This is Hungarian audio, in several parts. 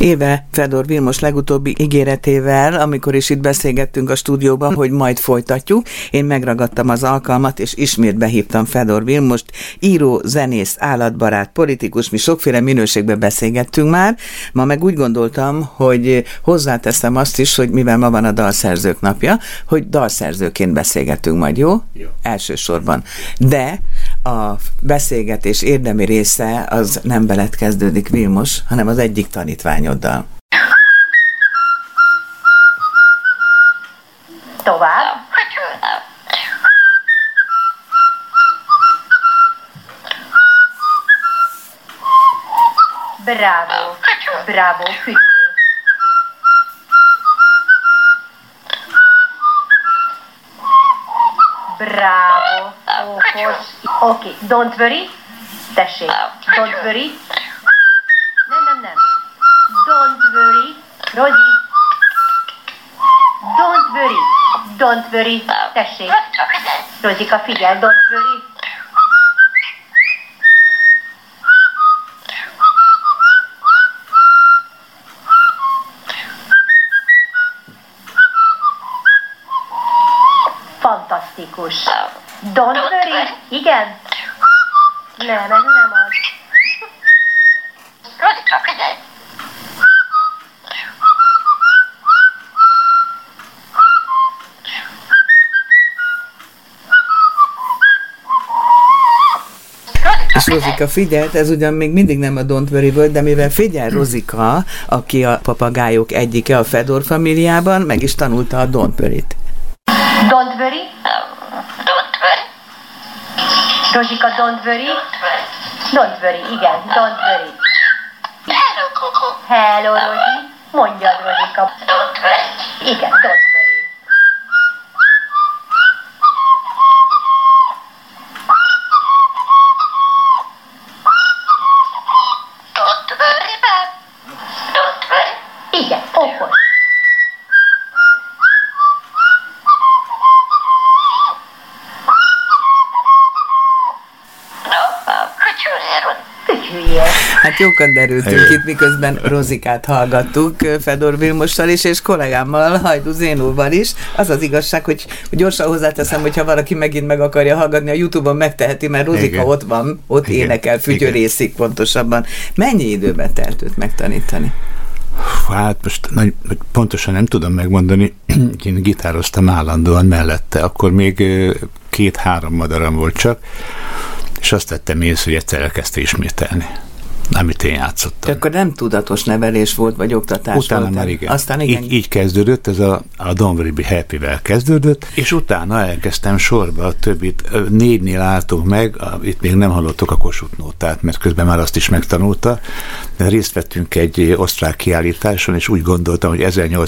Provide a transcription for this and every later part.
Éve Fedor Vilmos legutóbbi ígéretével, amikor is itt beszélgettünk a stúdióban, hogy majd folytatjuk, én megragadtam az alkalmat, és ismét behívtam Fedor Vilmost, író, zenész, állatbarát, politikus, mi sokféle minőségben beszélgettünk már. Ma meg úgy gondoltam, hogy hozzáteszem azt is, hogy mivel ma van a dalszerzők napja, hogy dalszerzőként beszélgetünk majd, jó? Jó. Elsősorban. De a beszélgetés érdemi része az nem veled kezdődik, Vilmos, hanem az egyik tanítványoddal. Tovább. Bravo, bravo, fütyül. Bravo, okos. Oké, don't worry. Tessék, don't worry. Nem. Don't worry. Rozi. Don't worry. Tessék. Rozika, figyelj, don't worry. Fantasztikus. Don't worry. Igen? Nem, ez nem az. Rozika, figyelj! És Rozika figyelt, ez ugyan még mindig nem a Don't Worry volt, de mivel figyel Rozika, aki a papagájok egyike a Fedor familiában, meg is tanulta a Don't Worry-t. Don't worry. Don't worry. Rozika, don't worry. Don't worry, igen, don't worry. Hello, Coco. Hello, Rozi. Mondjad, Rozika. Don't worry. Igen, don't worry. Don't worry, Bab. Don't worry. Igen, okos. No, kutyúrjél. Fütyüljél. Hát jókat derültünk itt, miközben Rozikát hallgattuk Fedor Vilmossal is, és kollégámmal, Hajdú Zénóval is. Az az igazság, hogy gyorsan hozzáteszem, hogyha valaki megint meg akarja hallgatni, a YouTube-on megteheti, mert Rozika igen. ott van, ott Igen. énekel, fütyörészik pontosabban. Mennyi időbe telt őt megtanítani? Hát most pontosan nem tudom megmondani, én gitároztam állandóan mellette, akkor még 2-3 madaram volt csak, és azt tettem észre, hogy egyszer elkezdte ismételni, amit én játszottam. De akkor nem tudatos nevelés volt, vagy oktatás Utána volt? már igen. Aztán igen. Így kezdődött, ez a Don't Worry Be Happy-vel kezdődött, és utána elkezdtem sorba a többit. 4-nél álltunk meg, itt még nem hallottuk a Kossuth nótát, mert közben már azt is megtanulta, de részt vettünk egy osztrák kiállításon, és úgy gondoltam, hogy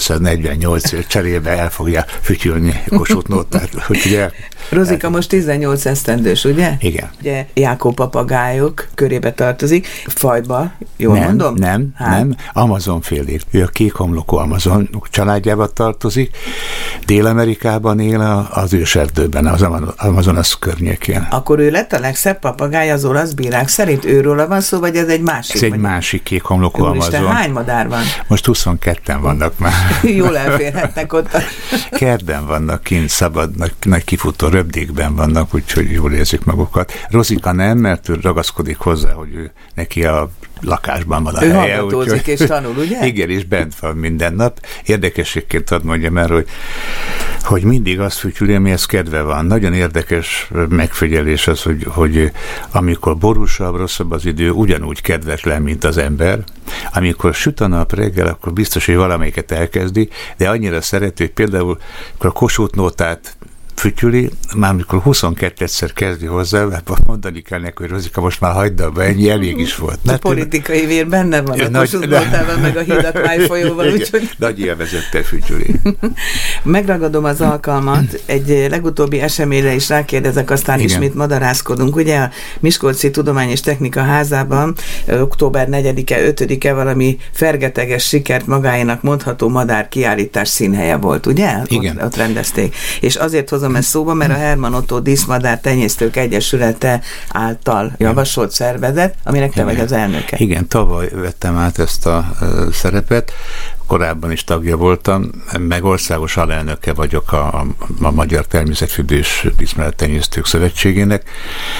1848 cserébe el fogja fütyülni a Kossuth nótát. Rozika most 18 esztendős, ugye? Igen. Ugye Jákó papagájok körébe tartozik, fajba, jól mondom? Nem, Amazonfélék. Ő a kékhomlokú Amazon családjába tartozik. Dél-Amerikában él az őserdőben, az Amazonas környékén. Akkor ő lett a legszebb papagáj az olasz bírák szerint? Őről van szó, vagy ez egy másik? Ez egy másik kékhomlokú Úristen, Amazon. hány madár van? Most 22-en vannak már. Jól elférhetnek ott. Kertben vannak kint, szabad, nagy kifutó röpdékben vannak, úgyhogy jól érzik magukat. Rozika nem, mert ő ragaszkodik hozzá, hogy neki a lakásban van a ő helye. hallgatózik és tanul, ugye? Igen, és bent van minden nap. Érdekességként hadd mondjam el, hogy mindig azt fütyüli, amihez kedve van. Nagyon érdekes megfigyelés az, hogy amikor borúsabb, rosszabb az idő, ugyanúgy kedvetlen, mint az ember. Amikor süt a nap reggel, akkor biztos, hogy valamelyiket elkezdi, de annyira szereti, hogy például akkor a Kossuth nótát fütyüli, már amikor 22-szer kezdi hozzá, mondani kell neki, hogy Rozika, most már hagyd abba, ennyi elég is volt. A politikai vér benne van a Kossuth nótában, meg a Hidak folyóval, úgyhogy... Nagy élvezettel fütyüli. Megragadom az alkalmat, egy legutóbbi eseményre is rákérdezek, aztán igen. Ismét madarászkodunk. Ugye a Miskolci Tudomány és Technika Házában október 4-e, 5-e valami fergeteges sikert magáénak mondható madár kiállítás színhelye volt, ugye? Igen. Ott rendezték. És azért hozom hozom ezt szóba, mert a Herman Ottó Díszmadár Tenyésztők Egyesülete által javasolt szervezet, aminek te vagy az elnöke. Igen, tavaly vettem át ezt a szerepet, korábban is tagja voltam, meg országos alelnöke vagyok a Magyar Természetfürdős Díszmadártenyésztők Szövetségének.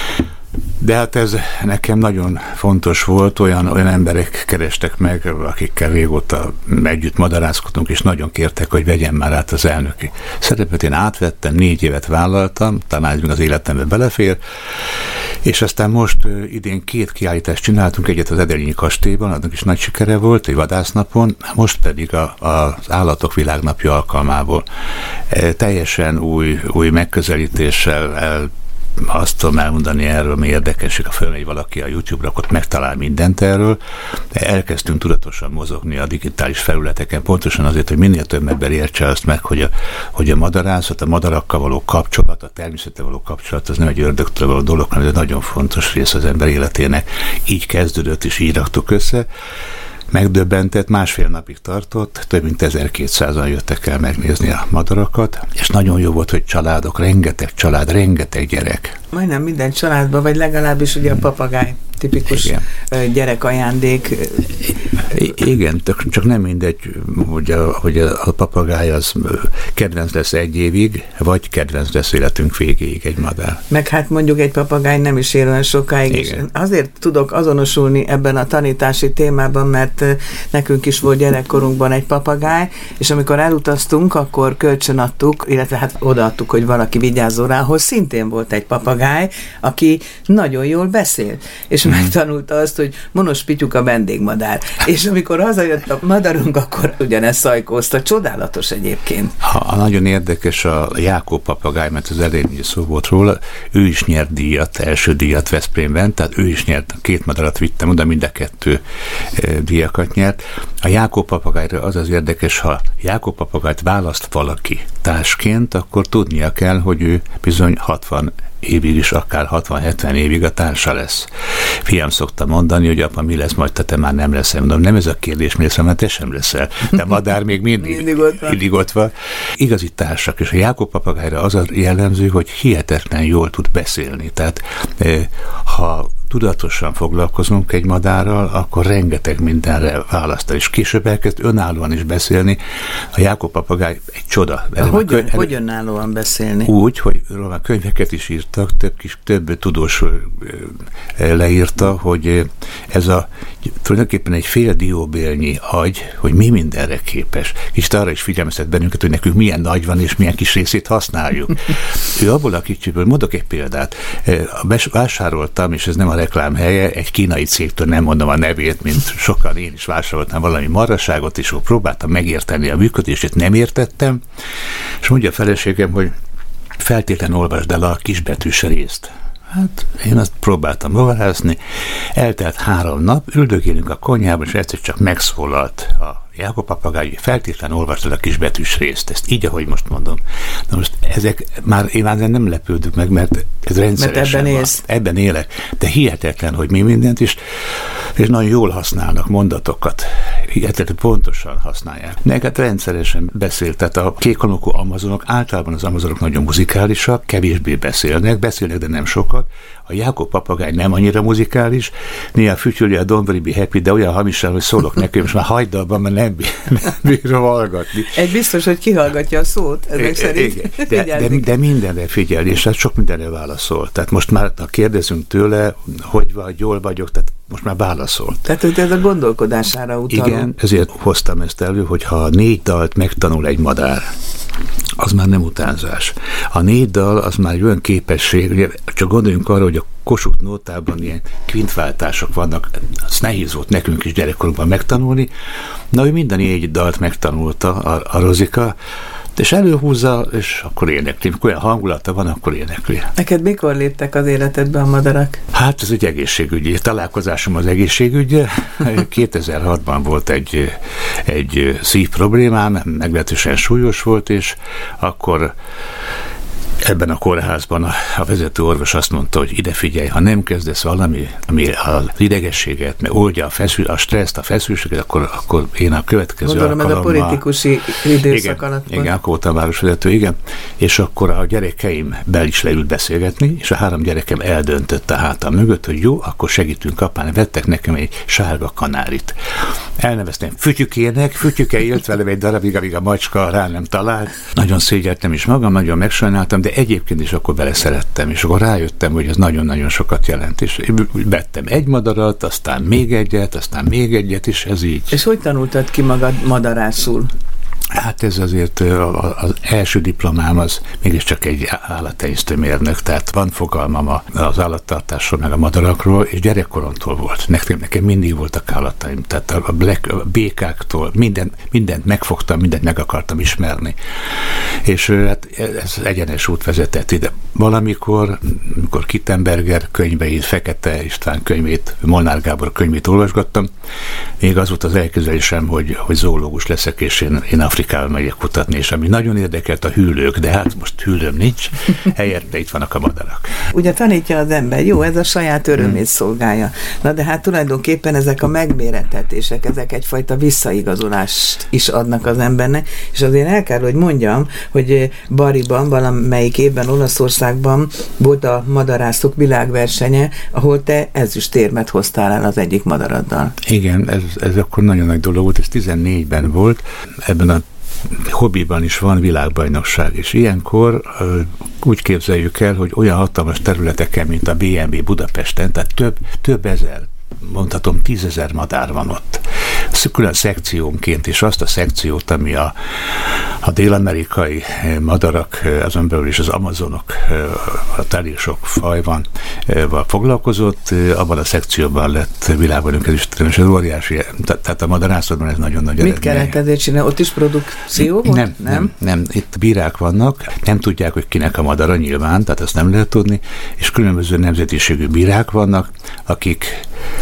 De hát ez nekem nagyon fontos volt, olyan emberek kerestek meg, akikkel régóta együtt madarászkodtunk, és nagyon kértek, hogy vegyem már át az elnöki szerepet. Én átvettem, 4 évet vállaltam, talán ez még az életembe belefér, és aztán most idén 2 kiállítást csináltunk, egyet az Edelényi kastélyban, annak is nagy sikere volt, egy vadásznapon, most pedig az Állatok Világnapja alkalmából teljesen új megközelítéssel azt tudom elmondani erről, mi érdekes, ha fölmegy valaki a YouTube-ra, akkor megtalál mindent erről. Elkezdtünk tudatosan mozogni a digitális felületeken, pontosan azért, hogy minél több ember értse azt meg, hogy a madarászat, a madarakkal való kapcsolat, a természettel való kapcsolat, az nem egy ördögtől való dolog, hanem ez egy nagyon fontos rész az ember életének. Így kezdődött, és így raktuk össze. Megdöbbentett, 1,5 napig tartott, több mint 1200-an jöttek el megnézni a madarakat, és nagyon jó volt, hogy családok, rengeteg család, rengeteg gyerek. Majdnem minden családban, vagy legalábbis ugye a papagáj tipikus gyerekajándék. Igen, csak nem mindegy, hogy a papagáj az kedvenc lesz 1 évig, vagy kedvenc lesz életünk végéig egy madár. Meg hát mondjuk egy papagáj nem is él olyan sokáig, és azért tudok azonosulni ebben a tanítási témában, mert nekünk is volt gyerekkorunkban egy papagáj, és amikor elutaztunk, akkor kölcsönadtuk, illetve hát odaadtuk, hogy valaki vigyázzon rá, ahol szintén volt egy papagáj, aki nagyon jól beszél, és megtanulta azt, hogy Monos Pityuk a vendégmadár. És amikor hazajött a madarunk, akkor ugyanezt szajkózta. Csodálatos egyébként. Nagyon érdekes a Jákó papagáj, mert az elején szó volt róla, ő is nyert díjat, első díjat Veszprémben, tehát ő is nyert, 2 madarat vittem oda, mind a 2 díjakat nyert. A Jákó papagájra az érdekes, ha Jákó papagájt választ valaki társként, akkor tudnia kell, hogy ő bizony 60 évig is, akár 60-70 évig a társa lesz. Fiam szokta mondani, hogy apa, mi lesz majd, te már nem leszel. Mondom, nem ez a kérdés, mi lesz, mert te sem leszel. De madár még mindig ott van. Igazi társak, és a Jákó papagájra az a jellemző, hogy hihetetlen jól tud beszélni. Tehát ha tudatosan foglalkozunk egy madárral, akkor rengeteg mindenre választ, és később elkezd önállóan is beszélni. A Jákó papagáj egy csoda. Hogy önállóan beszélni? Úgy, hogy róla könyveket is írtak, több tudós leírta, hogy ez tulajdonképpen egy fél dióbélnyi agy, hogy mi mindenre képes. És arra is figyelmeztet bennünket, hogy nekünk milyen nagy van, és milyen kis részét használjuk. Ő abból a kicsiből, mondok egy példát, vásároltam, és ez nem a reklám helye, egy kínai cégtől, nem mondom a nevét, mint sokan, én is vásároltam valami marhaságot, és próbáltam megérteni a működését, nem értettem, és mondja a feleségem, hogy feltétlenül olvasd el a kisbetűs részt. Hát én azt próbáltam magyarázni, eltelt 3 nap, üldögélünk a konyhában, és egyszer csak megszólalt a Jákó papagáj, feltétlenül olvasd el a kisbetűs részt, ezt így, ahogy most mondom. Na most ezek én már nem lepődök meg, mert ez rendszeresen van. Ebben élek, de hihetetlen, hogy mi mindent is, és nagyon jól használnak mondatokat, hihetetlen pontosan használják. Neked rendszeresen beszél, tehát a kékalmokú amazonok, általában az amazonok nagyon muzikálisak, kevésbé beszélnek, de nem sokat. A Jákó papagáj nem annyira muzikális, néha fütyüli a Don't Worry Be Happy, de olyan hamisan, hogy szólok neki, most már hagyd abban, mert nem bírom hallgatni. Egy biztos, hogy kihallgatja a szót, ezek szerint. De mindenre figyel, és hát sok mindenre válaszol. Tehát most már, ha kérdezünk tőle, hogy vagy, jól vagyok, tehát most már válaszol. Tehát, hogy ez a gondolkodására utaló. Igen, ezért hoztam ezt elő, hogy ha 4 dalt megtanul egy madár, az már nem utánzás. A 4 dal az már egy olyan képesség, ugye csak gondoljunk arra, hogy a Kossuth nótában ilyen kvintváltások vannak, az nehéz volt nekünk is gyerekkorunkban megtanulni, na ő minden 4 dalt megtanulta a Rozika, és előhúzza, és akkor énekli. Amikor olyan hangulata van, akkor énekli. Neked mikor léptek az életedbe a madarak? Hát ez egy egészségügyi találkozásom az egészségügyel. 2006-ban volt egy szív problémám, meglehetősen súlyos volt, és akkor ebben a kórházban a vezető orvos azt mondta, hogy ide figyelj, ha nem kezdesz valami, ami az idegességet, meg oldja a stresszt, a feszültséget, akkor én a következő alkalommal... Gondolom, ez a politikusi időszak alatt volt. Igen, akkor voltam városvezető, igen. És akkor a gyerekeim is leült beszélgetni, és a 3 gyerekem eldöntött a hátam mögött, hogy jó, akkor segítünk apán. Vettek nekem egy sárga kanárit. Elneveztem Fütyükének, Fütyüke élt velem egy darabig, amíg a macska rá nem talált. Nagyon szégyeltem is magam, nagyon megsajnáltam, de egyébként is akkor beleszerettem, és akkor rájöttem, hogy ez nagyon-nagyon sokat jelent. És vettem egy madarat, aztán még egyet, és ez így. És hogy tanultad ki magad madarászul? Hát ez azért az első diplomám az mégiscsak egy állattenyésztőmérnök, tehát van fogalmam az állattartásról, meg a madarakról, és gyerekkoromtól volt. Nekem mindig voltak állataim, tehát a békáktól mindent megfogtam, mindent meg akartam ismerni. És hát ez egyenes út vezetett ide. Valamikor, amikor Kittenberger könyveit, Fekete István könyvét, Molnár Gábor könyvét olvasgattam, még az volt az elképzelésem, hogy zoológus leszek, és én Afrikába megyek kutatni, és ami nagyon érdekelt a hüllők, de hát most hüllőm nincs, helyette itt vannak a madarak. Ugye tanítja az ember, jó, ez a saját örömét szolgálja. Na de hát tulajdonképpen ezek a megmérettetések, ezek egyfajta visszaigazolást is adnak az embernek, és azért el kell, hogy mondjam, hogy Bariban, valamelyik évben Olaszországban volt a madarászok világversenye, ahol te ezüstérmet hoztál el az egyik madaraddal. Igen, ez akkor nagyon nagy dolog volt, ez 14-ben volt, ebben a hobbiban is van világbajnokság, és ilyenkor úgy képzeljük el, hogy olyan hatalmas területeken, mint a BNB Budapesten, tehát több ezer, mondhatom 10 000 madár van ott. Külön szekciónként, és azt a szekciót, ami a dél-amerikai madarak, azon belül is az amazonok, elég sok faj van, foglalkozott, abban a szekcióban lett világbajnok ezüstérem, és ez óriási, tehát a madarászatban ez nagyon nagy eredmény. Mit kellett ezért csinálni? Ott is produkció volt? Nem. Itt bírák vannak, nem tudják, hogy kinek a madara nyilván, tehát ezt nem lehet tudni, és különböző nemzetiségű bírák vannak, akik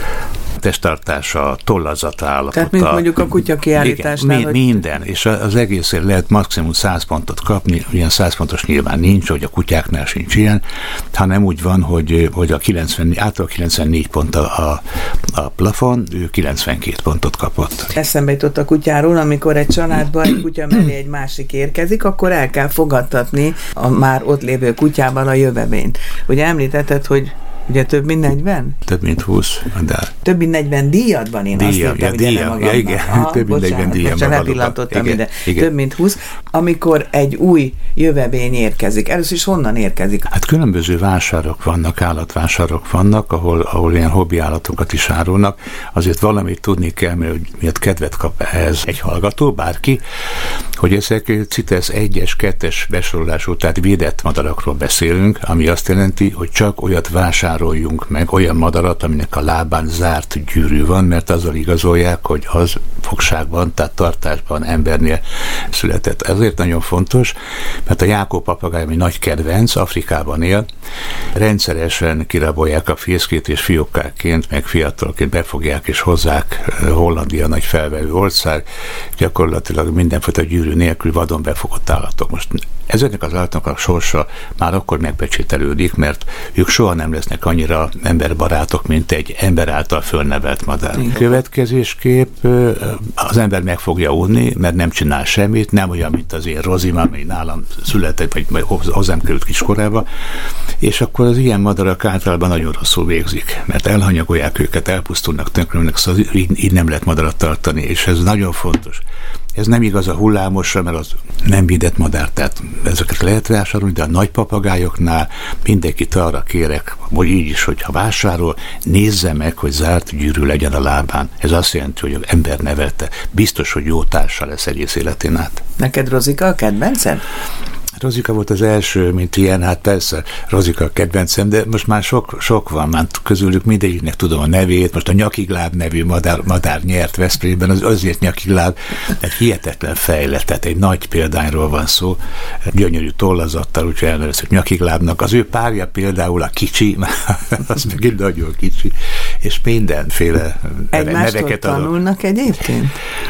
testtartása, tollazata állapota. Tehát mint mondjuk a kutya kiállításnál. Igen, minden, és az egészért lehet maximum 100 pontot kapni, ilyen 100 pontos nyilván nincs, hogy a kutyáknál sincs ilyen, hanem úgy van, hogy általában 94 pont a plafon, ő 92 pontot kapott. Eszembe jutott a kutyáról, amikor egy családban egy kutya mellé egy másik érkezik, akkor el kell fogadtatni a már ott lévő kutyában a jövevényt. Ugye említetted, hogy ugye több mint 40? Több mint 20. De... Több mint 40 díjad van, én azt hittem, hogy igen. Több mint 40 díjam van. Lepillantottam ide. Több mint 20. Amikor egy új jövevény érkezik, először is honnan érkezik? Hát különböző vásárok vannak, állatvásárok vannak, ahol ilyen hobbi állatokat is árulnak. Azért valamit tudni kell, mert miatt kedvet kap ehhez egy hallgató, bárki, hogy ezek CITES 1-es, 2-es besorolású, tehát védett madarakról beszélünk, ami azt jelenti, hogy csak olyat vásároljunk meg, olyan madarat, aminek a lábán zárt gyűrű van, mert azzal igazolják, hogy az fogságban, tehát tartásban embernél született. Ezért nagyon fontos, mert a Jákó papagáj, ami nagy kedvenc, Afrikában él, rendszeresen kirabolják a fészkét, és fiókáként, meg fiatalként befogják és hozzák. Hollandia nagy felvevő ország, gyakorlatilag mindenfajta gyűrű nélkül vadon befogott állatok. Most ezeknek az állatoknak a sorsa már akkor megpecsételődik, mert ők soha nem lesznek annyira emberbarátok, mint egy ember által fölnevelt madár. Következésképp az ember meg fogja unni, mert nem csinál semmit, nem olyan, mint az én Rozim, ami nálam született, vagy hozzám került kiskorába, és akkor az ilyen madarak általában nagyon rosszul végzik, mert elhanyagolják őket, elpusztulnak, tönkreülnek, szóval így nem lehet madarat tartani, és ez nagyon fontos. Ez nem igaz a hullámosra, mert az nem védett madár, tehát ezeket lehet vásárolni, de a nagy papagájoknál mindenkit arra kérek, hogy így is, hogyha vásárol, nézze meg, hogy zárt gyűrű legyen a lábán. Ez azt jelenti, hogy az ember nevelte. Biztos, hogy jó társa lesz egész életén át. Neked Rozika a kedvenced? Rozika volt az első, mint ilyen, hát persze Rozika a kedvencem, de most már sok van, már közülük mindegyiknek tudom a nevét, most a Nyakigláb nevű madár nyert Veszprémben, az azért Nyakigláb, mert hihetetlen fejlett, tehát egy nagy példányról van szó, gyönyörű tollazattal, úgyhogy elnevezett Nyakiglábnak. Az ő párja például a kicsi, az megint nagyon kicsi, és mindenféle neveket tanulnak egyébként?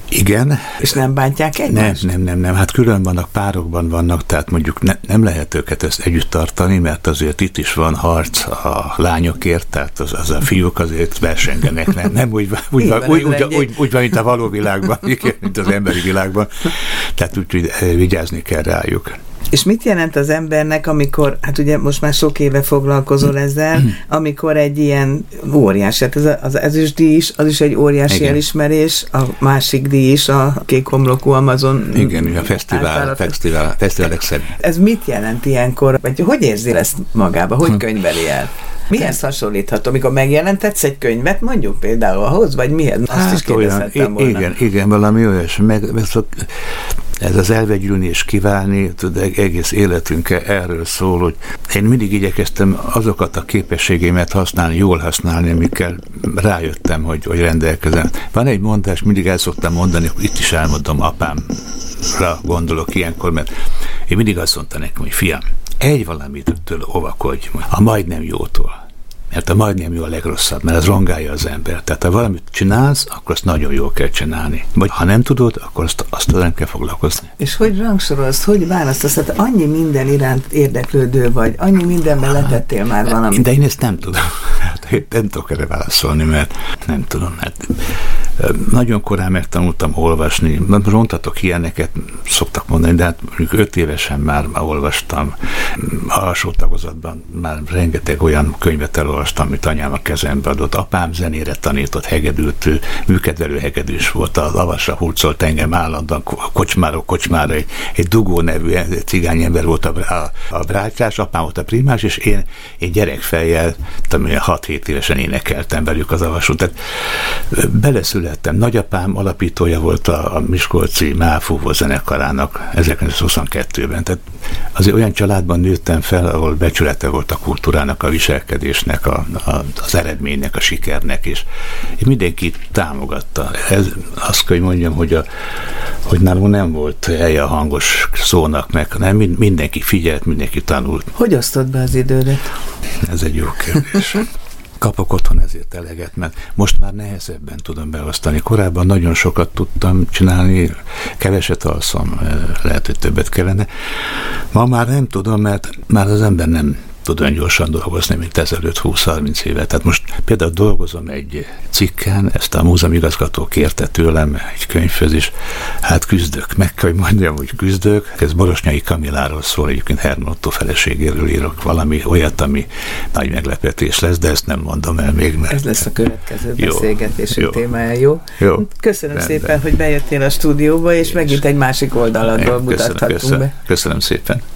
Igen. És nem bántják egymást? Nem. Hát külön vannak, párokban vannak, tehát mondjuk nem lehet őket ezt együtt tartani, mert azért itt is van harc a lányokért, tehát az a fiúk azért versengenek, nem úgy van, mint a való világban, mint az emberi világban. Tehát úgy vigyázni kell rájuk. És mit jelent az embernek, amikor, hát ugye most már sok éve foglalkozol ezzel, amikor egy ilyen óriás, hát az ezüstdíj is, az is egy óriási igen. elismerés, a másik díj is, a Kék homlokú Amazon. Igen, a fesztiválek szerint. Ez mit jelent ilyenkor, vagy hogy érzi ezt magába, hogy könyveli el? Mihez hasonlítható, amikor megjelentetsz egy könyvet, mondjuk például ahhoz, vagy mihez? Azt is kérdezhettem volna. Igen, valami olyas. Ez az elvegyülni és kiválni, egész életünk erről szól, hogy én mindig igyekeztem azokat a képességeimet jól használni, amikkel rájöttem, hogy rendelkezem. Van egy mondás, mindig el szoktam mondani, hogy itt is elmondom, apámra gondolok ilyenkor, mert én mindig azt mondta nekem, hogy fiam, egy valamitől óvakodj, a majdnem jótól. Mert a majdnem jó a legrosszabb, mert az rongálja az ember. Tehát ha valamit csinálsz, akkor azt nagyon jól kell csinálni. Vagy ha nem tudod, akkor azt nem kell foglalkozni. És hogy rangsorolsz, hogy választasz? Hát annyi minden iránt érdeklődő vagy, annyi mindenben letettél már valamit. De én ezt nem tudom. Én nem tudok erre válaszolni, mert nem tudom. Hát nagyon korán megtanultam olvasni. Mondhatok ilyeneket, szoktak mondani, de hát mondjuk 5 évesen már olvastam. Alsó tagozatban már rengeteg olyan könyvet elolvastam, amit anyám a kezembe adott. Apám zenére tanított, hegedült, műkedvelő hegedűs volt, a lavasra hurcolt engem állandóan, kocsmára, egy Dugó nevű cigány ember volt a brácsás, apám volt a primás, és én gyerekfejjel, 6-7 évesen énekeltem velük az avasút. Tehát beleszülettem. Nagyapám alapítója volt a Miskolci Máfúvó zenekarának 1922-ben. Tehát azért olyan családban nőttem fel, ahol becsülete volt a kultúrának, a viselkedésnek, az eredménynek, a sikernek, és mindenki támogatta. Azt kell, hogy mondjam, hogy nálunk nem volt helye a hangos szónak, meg nem, mindenki figyelt, mindenki tanult. Hogy osztod be az idődet? Ez egy jó kérdés. Kapok otthon ezért eleget, mert most már nehezebben tudom beosztani. Korábban nagyon sokat tudtam csinálni, keveset alszom, lehet, hogy többet kellene. Ma már nem tudom, mert már az ember nem tud olyan gyorsan dolgozni, mint ezelőtt 20-30 éve. Tehát most például dolgozom egy cikken, ezt a múzeumigazgató kérte tőlem egy könyvhöz is, hát küzdök. Meg kell, hogy mondjam, hogy küzdök. Ez Borosnyai Kamiláról szól, egyébként Hermann Ottó feleségéről írok valami olyat, ami nagy meglepetés lesz, de ezt nem mondom el még, mert... Ez lesz a következő beszélgetésünk témája, jó? Köszönöm szépen, hogy bejöttél a stúdióba, és megint egy másik oldaladról mutathatunk be. Köszönöm szépen.